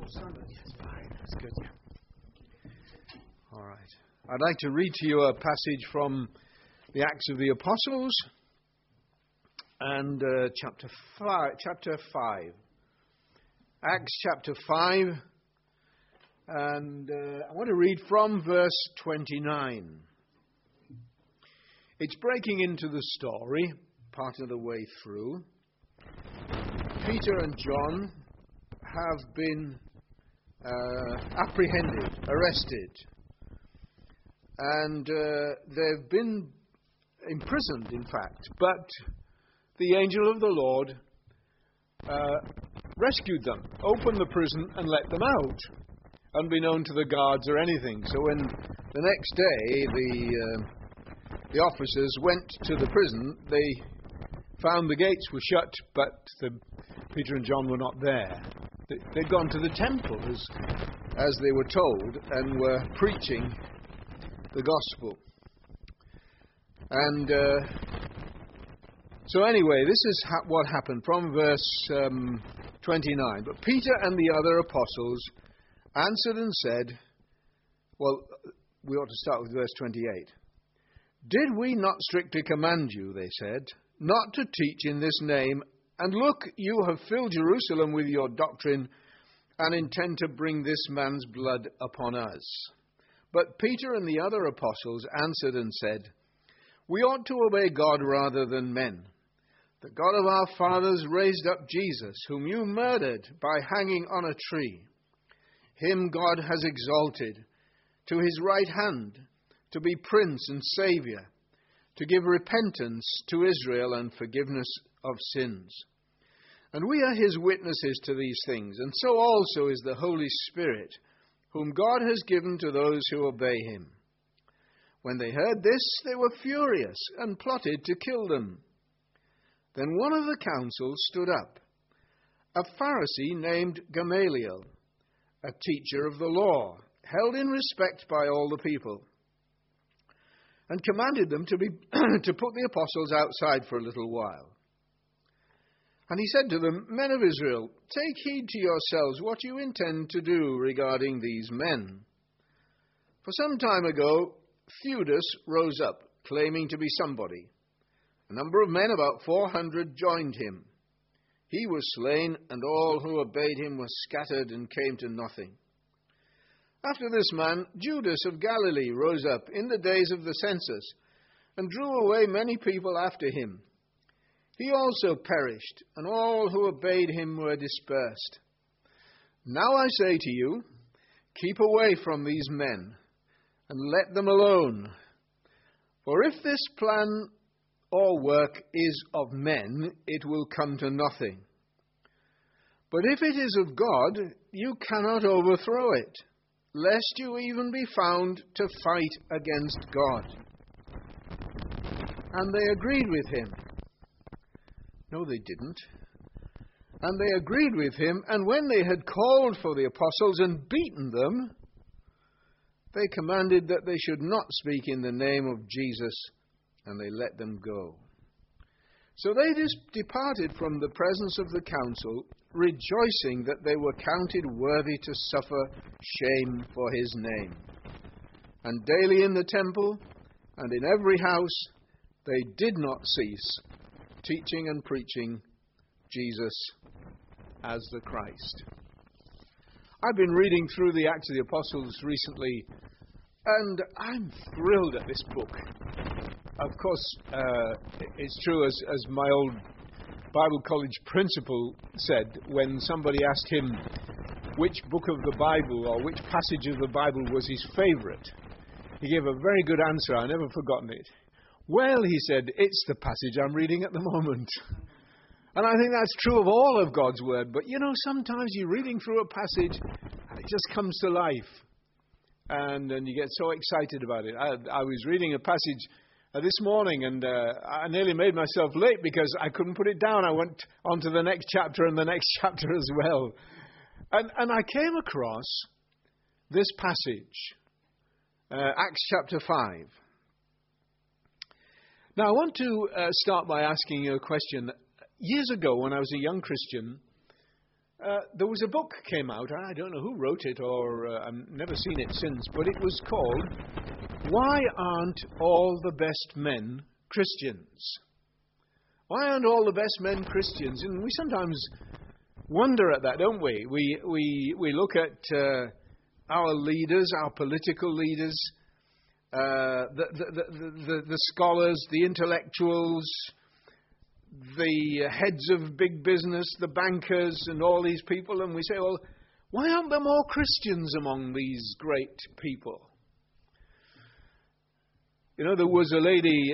Yes, fine. That's good. Yeah. All right. I'd like to read to you a passage from the Acts of the Apostles and chapter 5. Acts chapter 5. And I want to read from verse 29. It's breaking into the story, part of the way through. Peter and John have been apprehended, arrested, and they've been imprisoned, in fact. But the angel of the Lord rescued them, opened the prison and let them out, unbeknown to the guards or anything. So when the next day the officers went to the prison, they found the gates were shut, but Peter and John were not there. They'd gone to the temple, as they were told, and were preaching the gospel. And so anyway, this is what happened from verse 29. But Peter and the other apostles answered and said, well, we ought to start with verse 28. Did we not strictly command you, they said, not to teach in this name? And look, you have filled Jerusalem with your doctrine and intend to bring this man's blood upon us. But Peter and the other apostles answered and said, we ought to obey God rather than men. The God of our fathers raised up Jesus, whom you murdered by hanging on a tree. Him God has exalted to his right hand to be Prince and Saviour, to give repentance to Israel and forgiveness of sins. And we are his witnesses to these things, and so also is the Holy Spirit, whom God has given to those who obey him. When they heard this, they were furious and plotted to kill them. Then one of the council stood up, a Pharisee named Gamaliel, a teacher of the law, held in respect by all the people, and commanded them to put the apostles outside for a little while. And he said to them, men of Israel, take heed to yourselves what you intend to do regarding these men. For some time ago, Theudas rose up, claiming to be somebody. A number of men, about 400, joined him. He was slain, and all who obeyed him were scattered and came to nothing. After this man, Judas of Galilee rose up in the days of the census, and drew away many people after him. He also perished, and all who obeyed him were dispersed. Now I say to you, keep away from these men, and let them alone. For if this plan or work is of men, it will come to nothing. But if it is of God, you cannot overthrow it, lest you even be found to fight against God. And they agreed with him. No, they didn't. And they agreed with him, and when they had called for the apostles and beaten them, they commanded that they should not speak in the name of Jesus, and they let them go. So they departed from the presence of the council, rejoicing that they were counted worthy to suffer shame for his name. And daily in the temple and in every house they did not cease, teaching and preaching Jesus as the Christ. I've been reading through the Acts of the Apostles recently, and I'm thrilled at this book. Of course, it's true, as my old Bible college principal said, when somebody asked him which book of the Bible or which passage of the Bible was his favourite, he gave a very good answer. I've never forgotten it. Well, he said, it's the passage I'm reading at the moment. And I think that's true of all of God's Word. But, you know, sometimes you're reading through a passage and it just comes to life. And you get so excited about it. I was reading a passage this morning, and I nearly made myself late because I couldn't put it down. I went on to the next chapter and the next chapter as well. And I came across this passage, Acts chapter 5. Now, I want to start by asking you a question. Years ago, when I was a young Christian, There was a book came out. I don't know who wrote it, or I've never seen it since, but it was called "Why Aren't All the Best Men Christians?" Why aren't all the best men Christians? And we sometimes wonder at that, don't we? We look at our leaders, our political leaders, the scholars, the intellectuals, the heads of big business, the bankers, and all these people, and we say, well, why aren't there more Christians among these great people? You know, there was a lady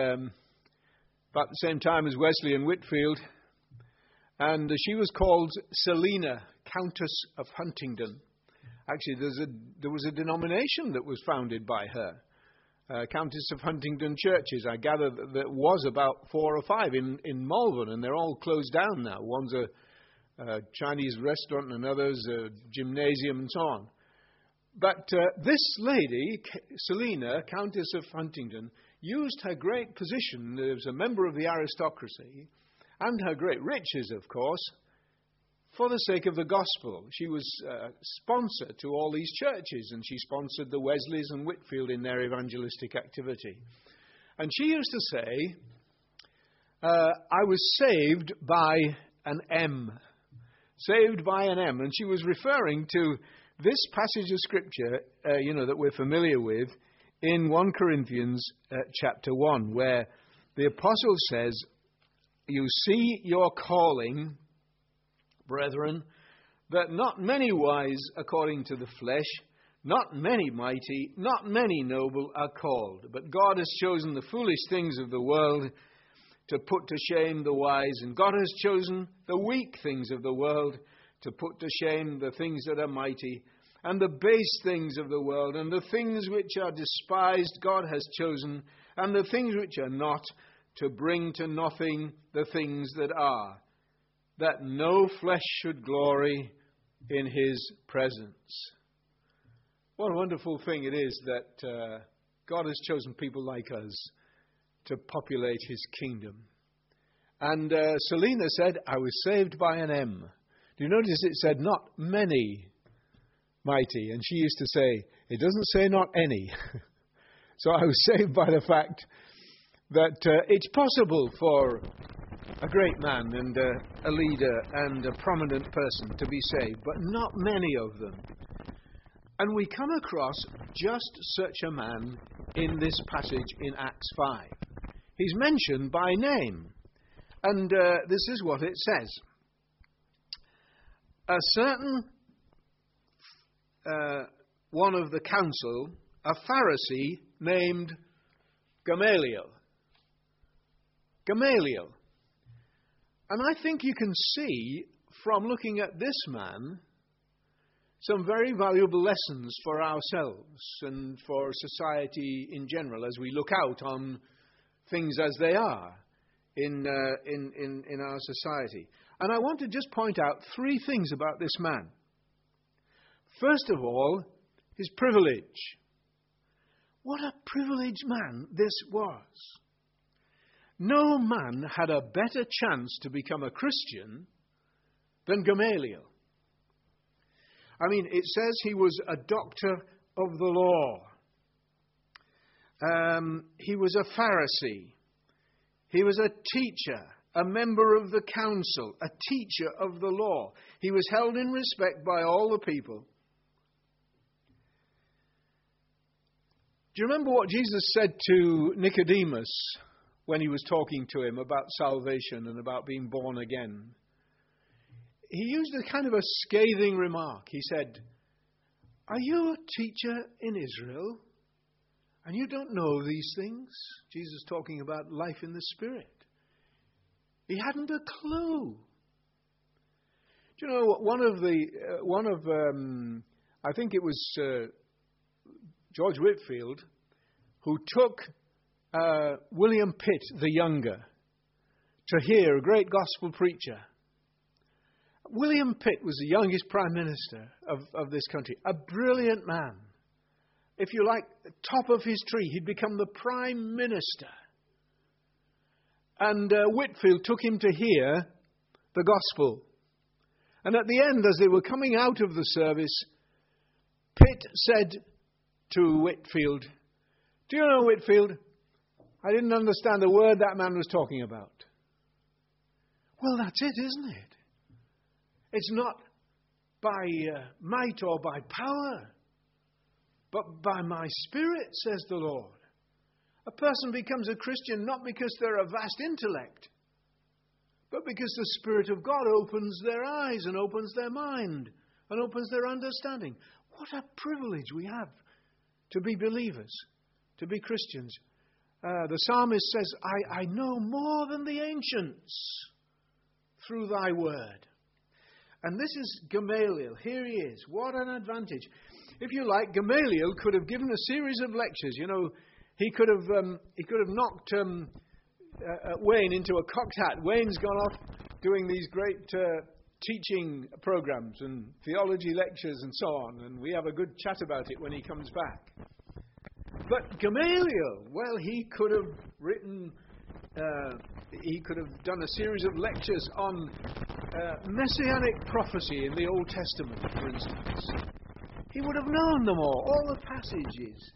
about the same time as Wesley and Whitefield, and she was called Selina, Countess of Huntingdon. Actually, there was a denomination that was founded by her. Countess of Huntingdon churches. I gather that there was about 4 or 5 in Malvern, and they're all closed down now. One's a Chinese restaurant, and another's a gymnasium, and so on. But this lady, Selina, Countess of Huntingdon, used her great position as a member of the aristocracy, and her great riches, of course, for the sake of the gospel. She was sponsor to all these churches, and she sponsored the Wesleys and Whitefield in their evangelistic activity. And she used to say, I was saved by an M. Saved by an M. And she was referring to this passage of Scripture, that we're familiar with, in 1 Corinthians chapter 1, where the apostle says, you see your calling, brethren, that not many wise according to the flesh, not many mighty, not many noble are called. But God has chosen the foolish things of the world to put to shame the wise, and God has chosen the weak things of the world to put to shame the things that are mighty, and the base things of the world, and the things which are despised God has chosen, and the things which are not, to bring to nothing the things that are, that no flesh should glory in his presence. What a wonderful thing it is that God has chosen people like us to populate his kingdom. And Selina said, I was saved by an M. Do you notice it said not many mighty? And she used to say, it doesn't say not any. So I was saved by the fact that it's possible for a great man and a leader and a prominent person to be saved, but not many of them. And we come across just such a man in this passage in Acts 5. He's mentioned by name. And this is what it says. A certain one of the council, a Pharisee named Gamaliel. Gamaliel. And I think you can see from looking at this man some very valuable lessons for ourselves and for society in general as we look out on things as they are in our society. And I want to just point out 3 things about this man. First of all, his privilege. What a privileged man this was. No man had a better chance to become a Christian than Gamaliel. I mean, it says he was a doctor of the law. He was a Pharisee. He was a teacher, a member of the council, a teacher of the law. He was held in respect by all the people. Do you remember what Jesus said to Nicodemus when he was talking to him about salvation and about being born again? He used a kind of a scathing remark. He said, are you a teacher in Israel and you don't know these things? Jesus talking about life in the Spirit. He hadn't a clue. Do you know, I think it was George Whitefield who took William Pitt the Younger to hear a great gospel preacher. William Pitt was the youngest Prime Minister of this country, a brilliant man. If you like, top of his tree, he'd become the Prime Minister. And Whitefield took him to hear the gospel. And at the end, as they were coming out of the service, Pitt said to Whitefield, "Do you know, Whitefield, I didn't understand a word that man was talking about." Well, that's it, isn't it? It's not by might or by power, but by my Spirit, says the Lord. A person becomes a Christian not because they're a vast intellect, but because the Spirit of God opens their eyes and opens their mind and opens their understanding. What a privilege we have to be believers, to be Christians. The psalmist says, I know more than the ancients through thy word. And this is Gamaliel. Here he is. What an advantage. If you like, Gamaliel could have given a series of lectures. You know, he could have knocked Wayne into a cocked hat. Wayne's gone off doing these great teaching programs and theology lectures and so on, and we have a good chat about it when he comes back. But Gamaliel, well, he could have written, he could have done a series of lectures on messianic prophecy in the Old Testament, for instance. He would have known them all the passages.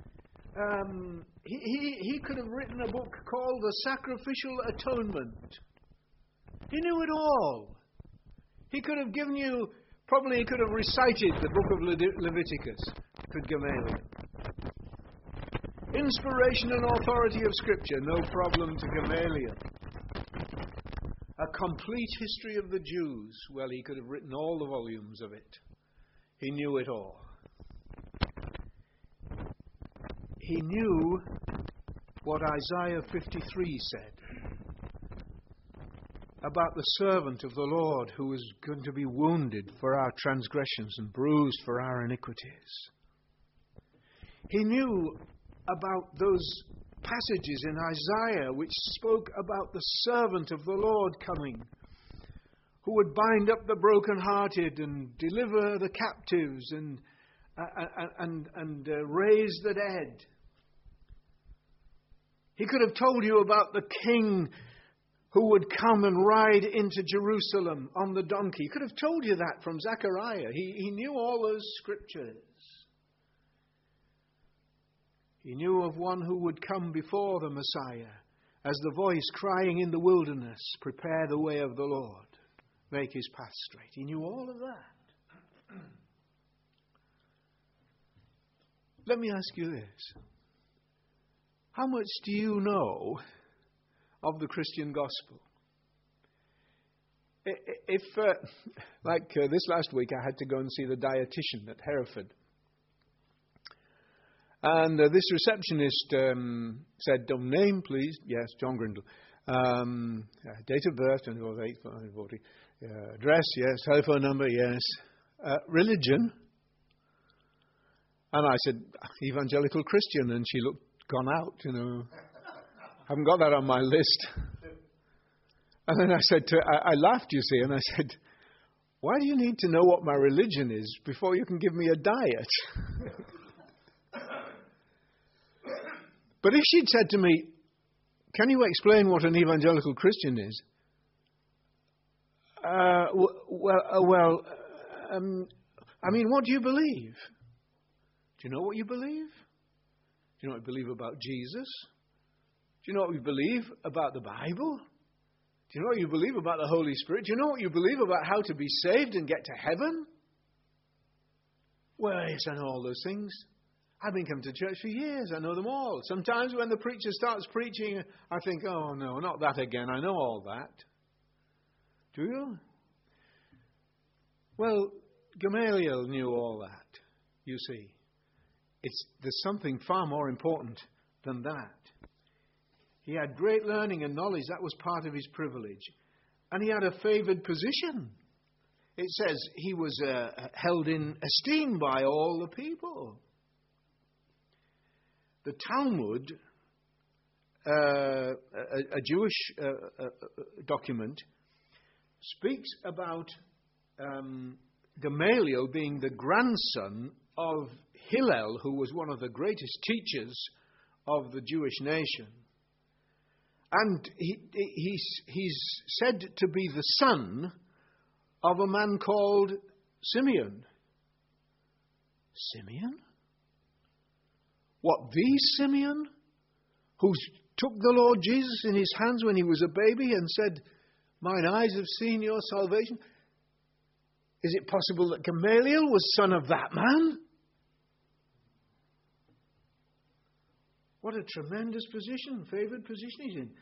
He could have written a book called The Sacrificial Atonement. He knew it all. He could have given you, probably he could have recited the book of Leviticus, could Gamaliel. Inspiration and authority of Scripture, no problem to Gamaliel. A complete history of the Jews, well, he could have written all the volumes of it. He knew it all. He knew what Isaiah 53 said about the servant of the Lord who was going to be wounded for our transgressions and bruised for our iniquities. He knew about those passages in Isaiah which spoke about the servant of the Lord coming, who would bind up the brokenhearted and deliver the captives and raise the dead. He could have told you about the king who would come and ride into Jerusalem on the donkey. He could have told you that from Zechariah. He knew all those scriptures. He knew of one who would come before the Messiah as the voice crying in the wilderness, "Prepare the way of the Lord, make his path straight." He knew all of that. Let me ask you this. How much do you know of the Christian gospel? If, this last week, I had to go and see the dietitian at Hereford. And this receptionist said, "Name, please." "Yes, John Grindle." "Date of birth," 24/8/1940. "Address," "Yes." "Telephone number," "Yes." "Religion?" And I said, "Evangelical Christian." And she looked gone out, Haven't got that on my list. And then I said to her, I laughed, you see, and I said, "Why do you need to know what my religion is before you can give me a diet?" But if she'd said to me, "Can you explain what an evangelical Christian is?" What do you believe? Do you know what you believe? Do you know what you believe about Jesus? Do you know what you believe about the Bible? Do you know what you believe about the Holy Spirit? Do you know what you believe about how to be saved and get to heaven? Well, yes, I know all those things. I've been coming to church for years. I know them all. Sometimes when the preacher starts preaching, I think, "Oh, no, not that again. I know all that." Do you? Well, Gamaliel knew all that, you see. There's something far more important than that. He had great learning and knowledge. That was part of his privilege. And he had a favored position. It says he was held in esteem by all the people. The Talmud, a Jewish document, speaks about Gamaliel being the grandson of Hillel, who was one of the greatest teachers of the Jewish nation. And he's said to be the son of a man called Simeon. Simeon? What, the Simeon who took the Lord Jesus in his hands when he was a baby and said, "Mine eyes have seen your salvation"? Is it possible that Gamaliel was son of that man? What a tremendous position, favoured position he's in.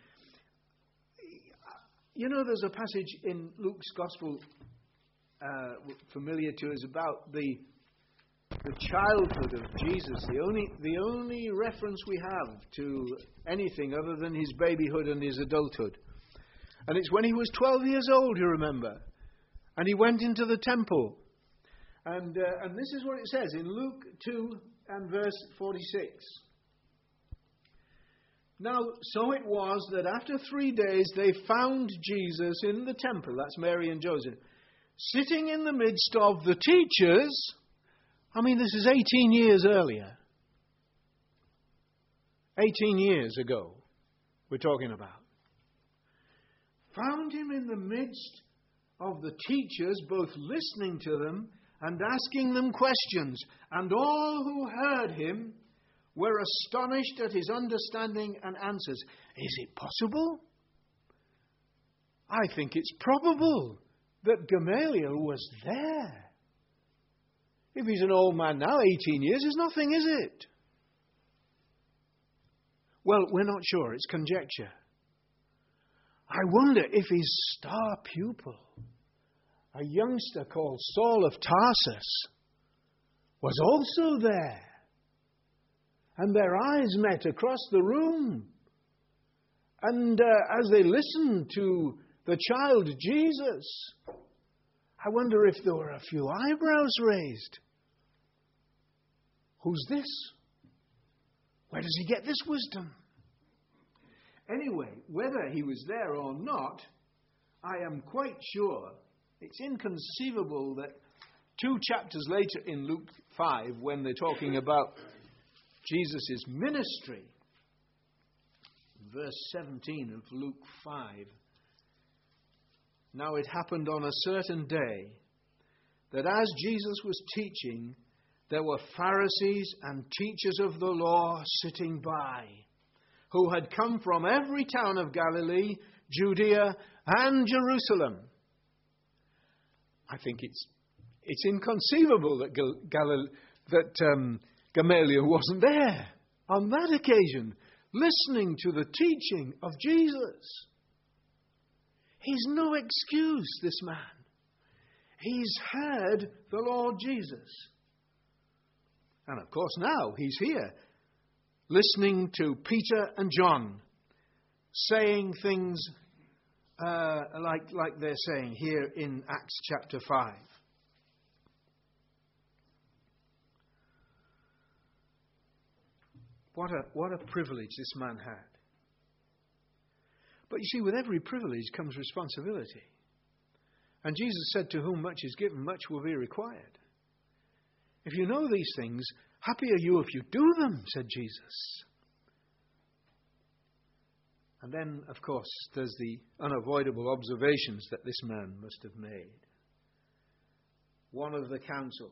You know, there's a passage in Luke's Gospel familiar to us about the childhood of Jesus. The only reference we have to anything other than his babyhood and his adulthood. And it's when he was 12 years old, you remember. And he went into the temple. And this is what it says in Luke 2 and verse 46. Now, so it was that after 3 days they found Jesus in the temple, that's Mary and Joseph, sitting in the midst of the teachers. I mean, this is 18 years earlier. 18 years ago, we're talking about. Found him in the midst of the teachers, both listening to them and asking them questions. And all who heard him were astonished at his understanding and answers. Is it possible? I think it's probable that Gamaliel was there. If he's an old man now, 18 years is nothing, is it? Well, we're not sure. It's conjecture. I wonder if his star pupil, a youngster called Saul of Tarsus, was also there. And their eyes met across the room. And as they listened to the child Jesus, I wonder if there were a few eyebrows raised. Who's this? Where does he get this wisdom? Anyway, whether he was there or not, I am quite sure it's inconceivable that 2 chapters later in Luke 5, when they're talking about Jesus' ministry, verse 17 of Luke 5, now it happened on a certain day that as Jesus was teaching, there were Pharisees and teachers of the law sitting by, who had come from every town of Galilee, Judea, and Jerusalem. I think it's inconceivable that Gamaliel wasn't there on that occasion, listening to the teaching of Jesus. He's no excuse, this man. He's heard the Lord Jesus. And of course now he's here, listening to Peter and John, saying things like they're saying here in Acts chapter 5. What a privilege this man had. But you see, with every privilege comes responsibility. And Jesus said, "To whom much is given, much will be required." If you know these things, happy are you if you do them, said Jesus. And then, of course, there's the unavoidable observations that this man must have made. One of the council,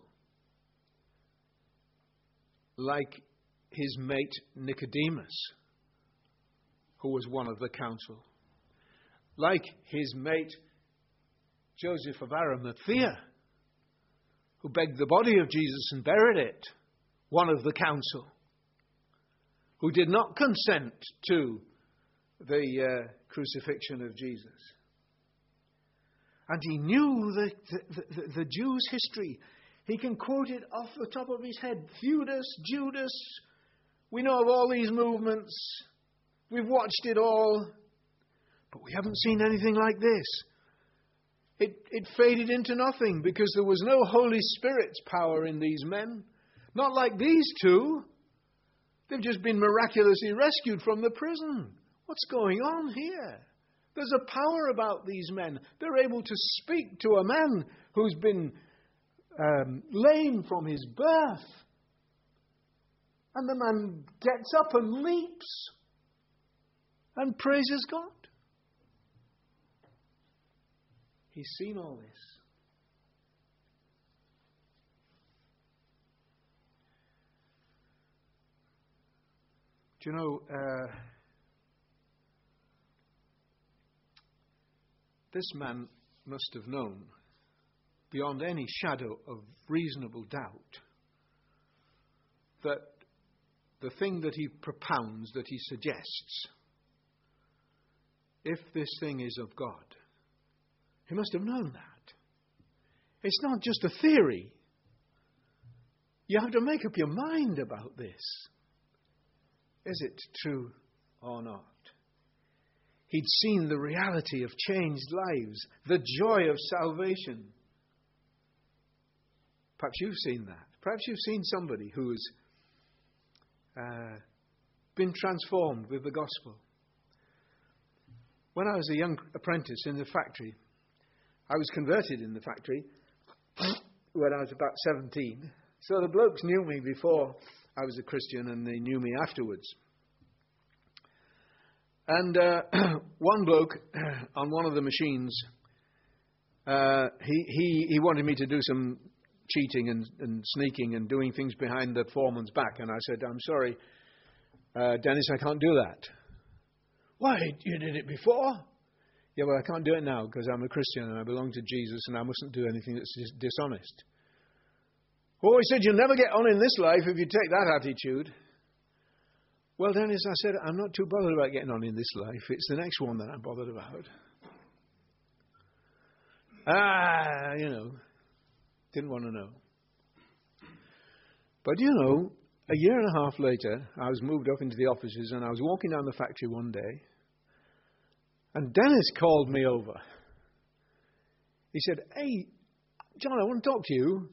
like his mate Nicodemus, who was one of the council, like his mate Joseph of Arimathea, who begged the body of Jesus and buried it, one of the council, who did not consent to the crucifixion of Jesus. And he knew the Jews' history. He can quote it off the top of his head. Judas. We know of all these movements. We've watched it all. But we haven't seen anything like this. It faded into nothing because there was no Holy Spirit's power in these men. Not like these two. They've just been miraculously rescued from the prison. What's going on here? There's a power about these men. They're able to speak to a man who's been lame from his birth. And the man gets up and leaps and praises God. He's seen all this. Do you know, this man must have known, beyond any shadow of reasonable doubt, that the thing that he propounds, that he suggests, if this thing is of God, he must have known that. It's not just a theory. You have to make up your mind about this. Is it true or not? He'd seen the reality of changed lives, the joy of salvation. Perhaps you've seen that. Perhaps you've seen somebody who's been transformed with the gospel. When I was a young apprentice in the factory, I was converted in the factory when I was about 17. So the blokes knew me before I was a Christian, and they knew me afterwards. And one bloke on one of the machines, he wanted me to do some cheating and sneaking and doing things behind the foreman's back. And I said, I'm sorry, Dennis, I can't do that. Why? You did it before? Yeah, well, I can't do it now because I'm a Christian and I belong to Jesus and I mustn't do anything that's dishonest. Oh, he said, you'll never get on in this life if you take that attitude. Well, Dennis, I said, I'm not too bothered about getting on in this life. It's the next one that I'm bothered about. Didn't want to know. But, a year and a half later, I was moved up into the offices and I was walking down the factory one day. And Dennis called me over. He said, hey, John, I want to talk to you.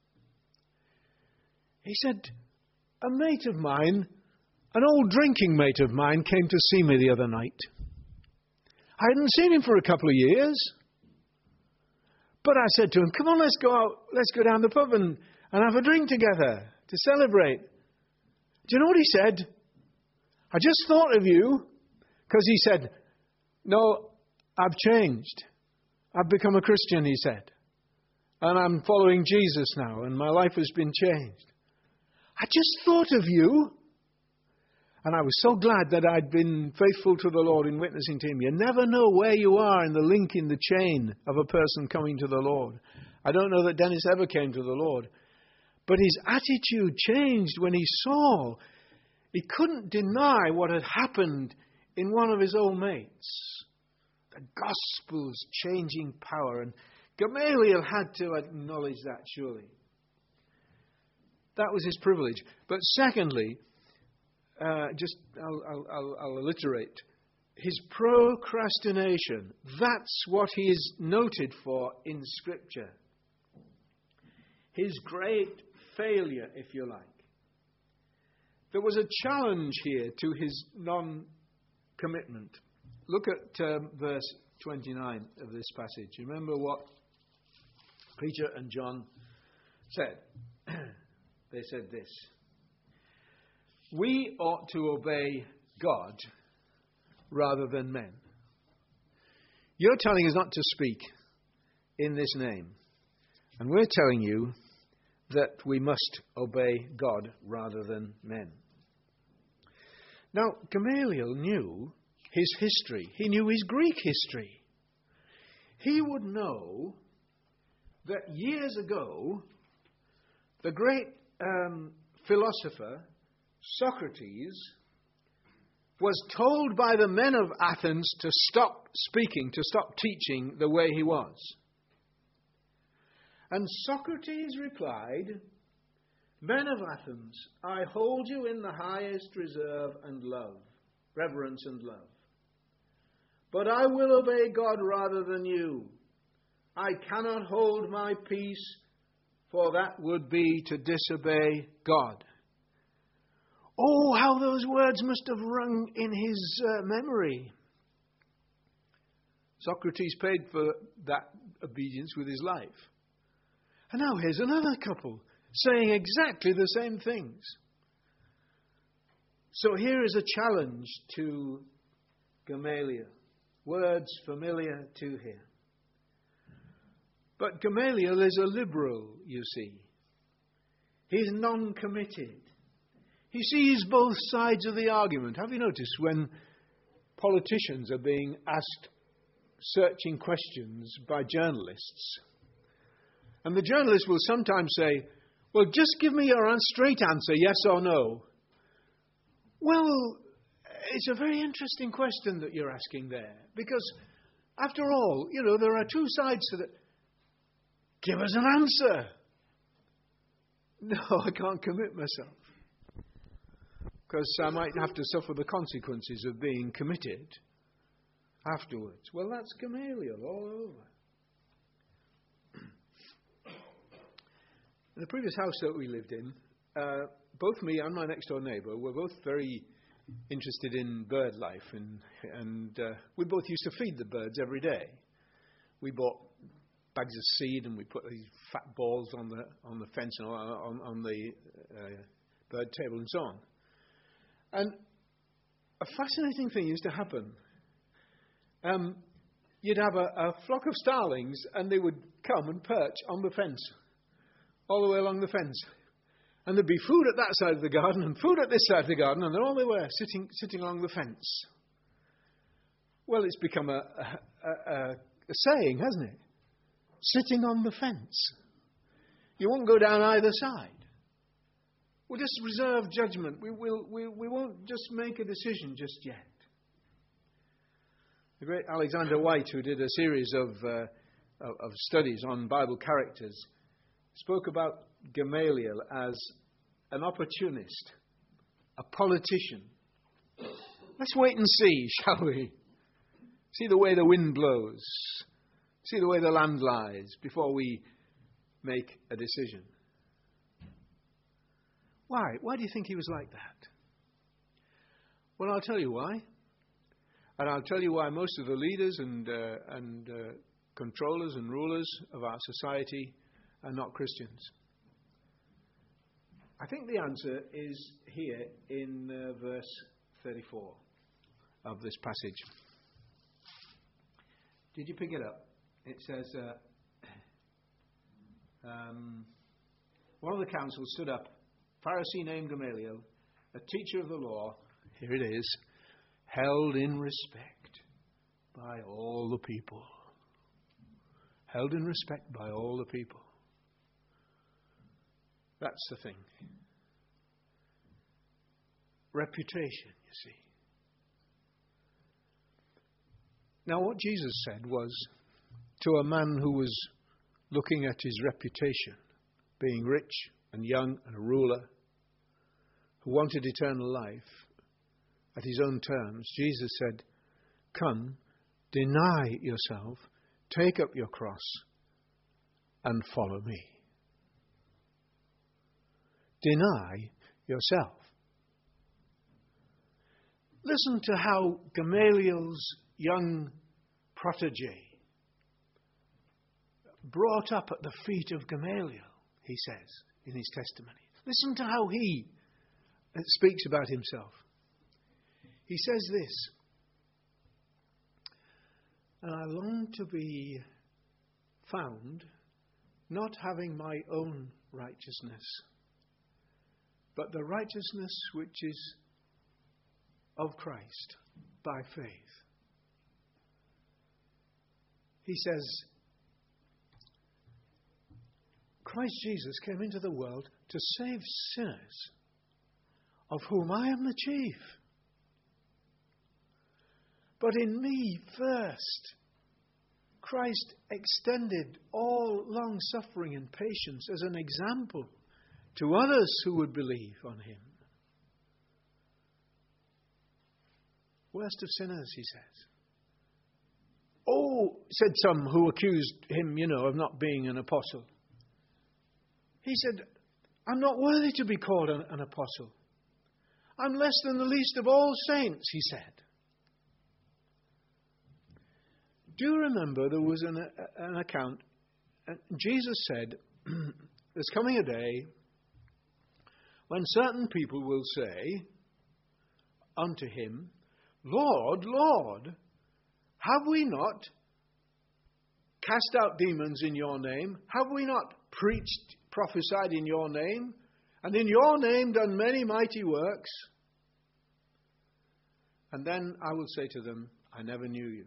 He said, a mate of mine, an old drinking mate of mine, came to see me the other night. I hadn't seen him for a couple of years. But I said to him, come on, let's go out, let's go down the pub and have a drink together to celebrate. Do you know what he said? I just thought of you, because he said, no, I've changed. I've become a Christian, he said. And I'm following Jesus now, and my life has been changed. I just thought of you. And I was so glad that I'd been faithful to the Lord in witnessing to him. You never know where you are in the link in the chain of a person coming to the Lord. I don't know that Dennis ever came to the Lord. But his attitude changed when he saw. He couldn't deny what had happened in one of his old mates. The gospel's changing power. And Gamaliel had to acknowledge that, surely. That was his privilege. But secondly, I'll alliterate. His procrastination. That's what he is noted for in Scripture. His great failure, if you like. There was a challenge here to his non-commitment. Look at verse 29 of this passage. Remember what Peter and John said. They said this. We ought to obey God rather than men. You're telling us not to speak in this name. And we're telling you that we must obey God rather than men. Now, Gamaliel knew his history. He knew his Greek history. He would know that years ago, the great philosopher Socrates was told by the men of Athens to stop speaking, to stop teaching the way he was. And Socrates replied, Men of Athens, I hold you in the highest reserve and love, reverence and love. But I will obey God rather than you. I cannot hold my peace, for that would be to disobey God. Oh, how those words must have rung in his memory. Socrates paid for that obedience with his life. And now here's another couple saying exactly the same things. So here is a challenge to Gamaliel. Words familiar to him. But Gamaliel is a liberal, you see. He's non-committed. He sees both sides of the argument. Have you noticed when politicians are being asked searching questions by journalists, and the journalist will sometimes say, well, just give me your straight answer, yes or no. Well, it's a very interesting question that you're asking there, because after all, there are two sides to that. Give us an answer. No, I can't commit myself, because I might have to suffer the consequences of being committed afterwards. Well, that's Gamaliel all over. In the previous house that we lived in, both me and my next door neighbour were both very interested in bird life, and we both used to feed the birds every day. We bought bags of seed and we put these fat balls on the fence and on the bird table and so on. And a fascinating thing used to happen. You'd have a flock of starlings, and they would come and perch on the fence, all the way along the fence. And there'd be food at that side of the garden and food at this side of the garden, and there all they were, sitting along the fence. Well, it's become a saying, hasn't it? Sitting on the fence. You won't go down either side. We'll just reserve judgment. We won't just make a decision just yet. The great Alexander White, who did a series of studies on Bible characters, spoke about Gamaliel as an opportunist, a politician. Let's wait and see, shall we? See the way the wind blows. See the way the land lies before we make a decision. Why? Why do you think he was like that? Well, I'll tell you why. And I'll tell you why most of the leaders and controllers and rulers of our society are not Christians. I think the answer is here in verse 34 of this passage. Did you pick it up? It says, one of the council stood up, Pharisee named Gamaliel, a teacher of the law, here it is, held in respect by all the people. Held in respect by all the people. That's the thing. Reputation, you see. Now, what Jesus said was to a man who was looking at his reputation, being rich and young and a ruler, who wanted eternal life at his own terms, Jesus said, come, deny yourself, take up your cross, and follow me. Deny yourself. Listen to how Gamaliel's young protege, brought up at the feet of Gamaliel, he says in his testimony. Listen to how he speaks about himself. He says this, and I long to be found not having my own righteousness, but the righteousness which is of Christ by faith. He says, Christ Jesus came into the world to save sinners, of whom I am the chief. But in me first, Christ extended all long-suffering and patience as an example to others who would believe on him. Worst of sinners, he says. Oh, said some who accused him, of not being an apostle. He said, I'm not worthy to be called an apostle. I'm less than the least of all saints, he said. Do you remember there was an account, Jesus said, there's coming a day when certain people will say unto him, Lord, Lord, have we not cast out demons in your name? Have we not preached, prophesied in your name? and in your name done many mighty works. And then I will say to them, I never knew you.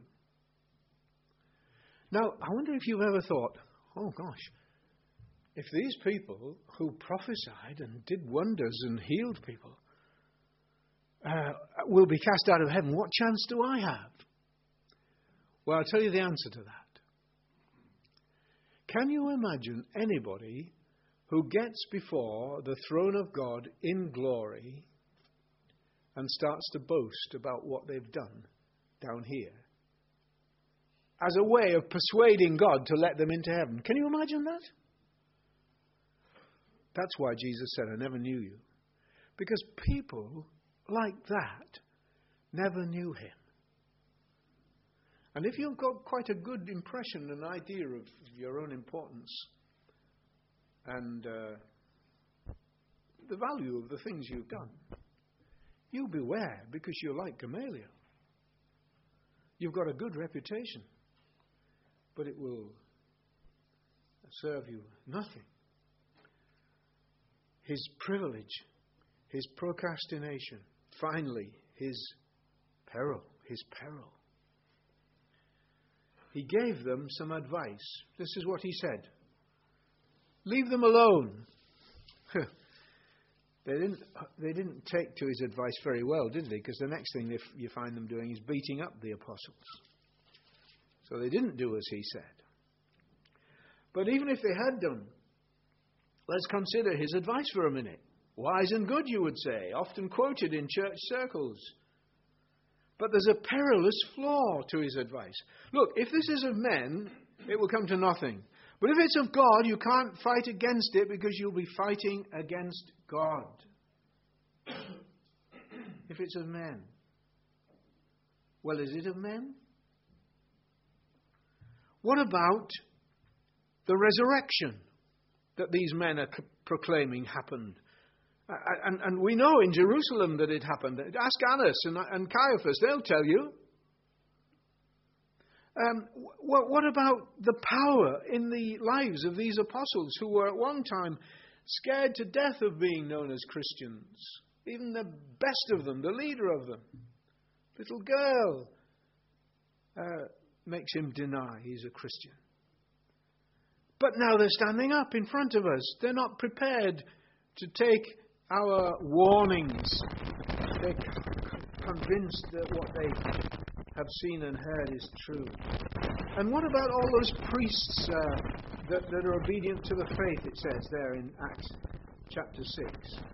Now, I wonder if you've ever thought, oh gosh, if these people who prophesied and did wonders and healed people will be cast out of heaven, what chance do I have? Well, I'll tell you the answer to that. Can you imagine anybody who gets before the throne of God in glory and starts to boast about what they've done down here as a way of persuading God to let them into heaven? Can you imagine that? That's why Jesus said, I never knew you. Because people like that never knew him. And if you've got quite a good impression, an idea of your own importance and the value of the things you've done, you beware, because you're like Gamaliel. You've got a good reputation, but it will serve you nothing. His privilege, his procrastination, finally, his peril. He gave them some advice. This is what he said. Leave them alone. They didn't take to his advice very well, did they? Because the next thing you find them doing is beating up the apostles. So they didn't do as he said. But even if they had done, let's consider his advice for a minute. Wise and good, you would say, often quoted in church circles. But there's a perilous flaw to his advice. Look, if this is of men, it will come to nothing. But if it's of God, you can't fight against it, because you'll be fighting against God. If it's of men. Well, is it of men? What about the resurrection that these men are proclaiming happened? And we know in Jerusalem that it happened. Ask Annas and Caiaphas, they'll tell you. What about the power in the lives of these apostles who were at one time scared to death of being known as Christians? Even the best of them, the leader of them, little girl, makes him deny he's a Christian. But now they're standing up in front of us. They're not prepared to take our warnings. They're convinced that what they have seen and heard is true. And what about all those priests that are obedient to the faith, it says there in Acts chapter 6?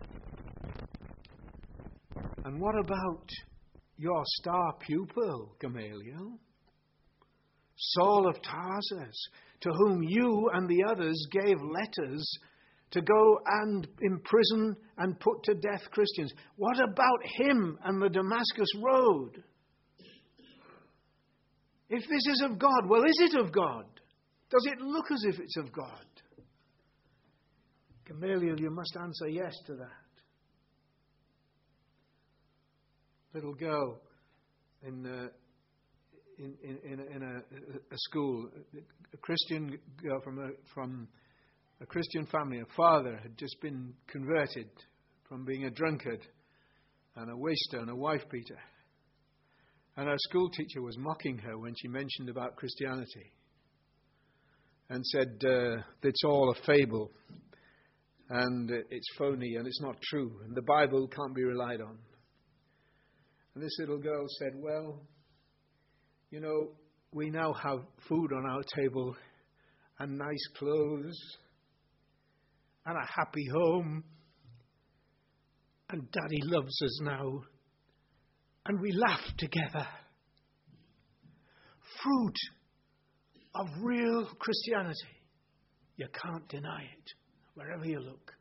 And what about your star pupil, Gamaliel? Saul of Tarsus, to whom you and the others gave letters to go and imprison and put to death Christians. What about him and the Damascus Road? If this is of God, well, is it of God? Does it look as if it's of God? Gamaliel, you must answer yes to that. Little girl in a school, a Christian girl from a Christian family. Her father had just been converted from being a drunkard and a waster and a wife-beater. And her school teacher was mocking her when she mentioned about Christianity and said, it's all a fable and it's phony and it's not true and the Bible can't be relied on. And this little girl said, well, you know, we now have food on our table and nice clothes and a happy home, and Daddy loves us now, and we laugh together. Fruit of real Christianity. You can't deny it, wherever you look.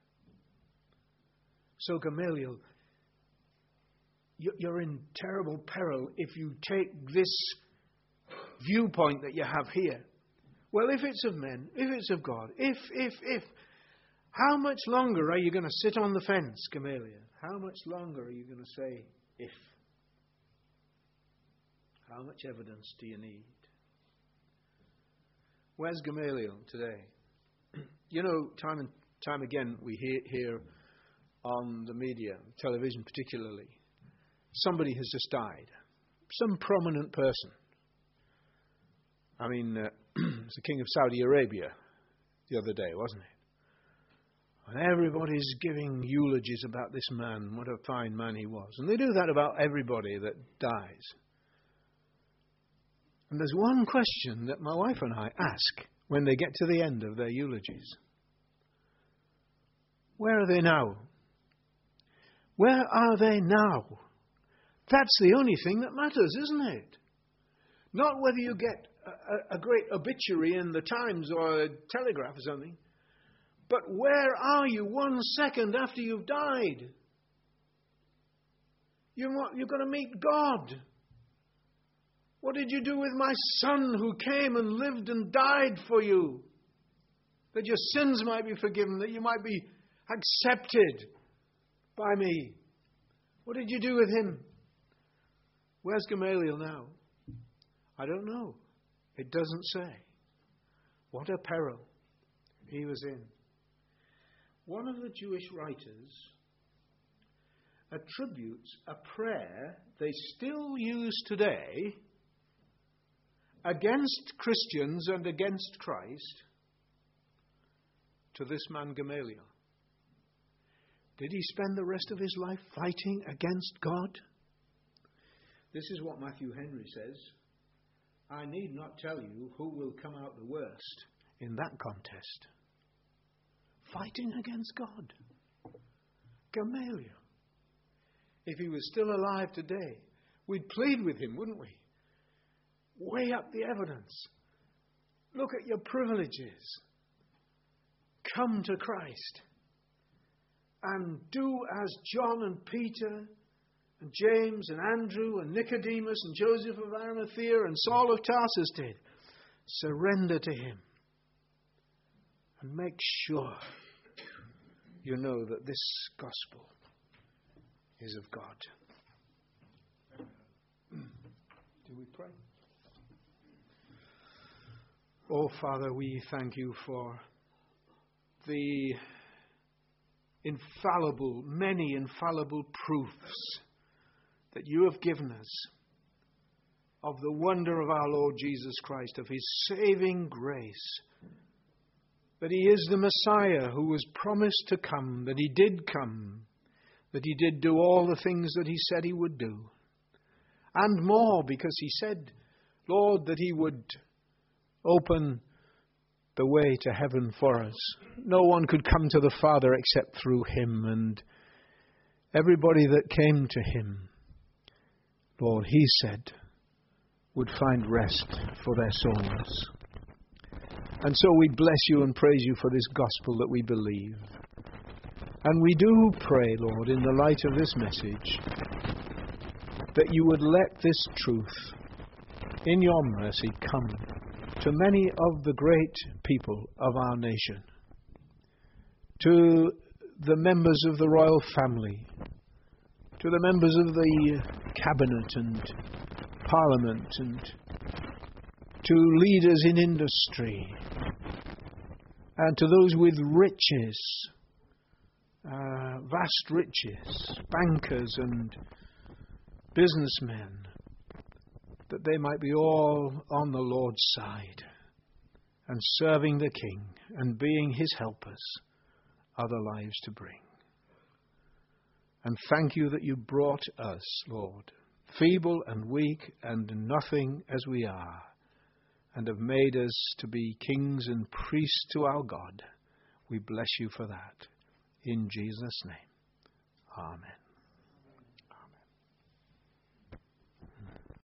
So Gamaliel, you're in terrible peril if you take this viewpoint that you have here. Well, if it's of men, if it's of God, if, how much longer are you going to sit on the fence, Gamaliel? How much longer are you going to say, if? How much evidence do you need? Where's Gamaliel today? You know, time and time again we hear on the media, television particularly. Somebody has just died. Some prominent person. I mean, it was the King of Saudi Arabia the other day, wasn't it? And everybody's giving eulogies about this man, what a fine man he was. And they do that about everybody that dies. And there's one question that my wife and I ask when they get to the end of their eulogies. Where are they now? Where are they now? That's the only thing that matters, isn't it? Not whether you get a great obituary in the Times or a Telegraph or something, but where are you 1 second after you've died? You're going to meet God. What did you do with my son who came and lived and died for you? That your sins might be forgiven, that you might be accepted by me. What did you do with him? Where's Gamaliel now? I don't know. It doesn't say. What a peril he was in. One of the Jewish writers attributes a prayer they still use today against Christians and against Christ to this man Gamaliel. Did he spend the rest of his life fighting against God? This is what Matthew Henry says. I need not tell you who will come out the worst in that contest. Fighting against God. Gamaliel. If he was still alive today, we'd plead with him, wouldn't we? Weigh up the evidence. Look at your privileges. Come to Christ. And do as John and Peter and James and Andrew and Nicodemus and Joseph of Arimathea and Saul of Tarsus did. Surrender to him. And make sure you know that this gospel is of God. Do we pray? Oh, Father, we thank you for the many infallible proofs that you have given us of the wonder of our Lord Jesus Christ, of his saving grace, that he is the Messiah who was promised to come, that he did come, that he did do all the things that he said he would do, and more, because he said, Lord, that he would open the way to heaven for us. No one could come to the Father except through him, and everybody that came to him, Lord, he said, would find rest for their souls. And so we bless you and praise you for this gospel that we believe. And we do pray, Lord, in the light of this message, that you would let this truth, in your mercy, come to many of the great people of our nation, to the members of the royal family, to the members of the cabinet and parliament, and to leaders in industry, and to those with riches, vast riches, bankers and businessmen, that they might be all on the Lord's side and serving the King and being his helpers, other lives to bring. And thank you that you brought us, Lord, feeble and weak and nothing as we are, and have made us to be kings and priests to our God. We bless you for that. In Jesus' name. Amen.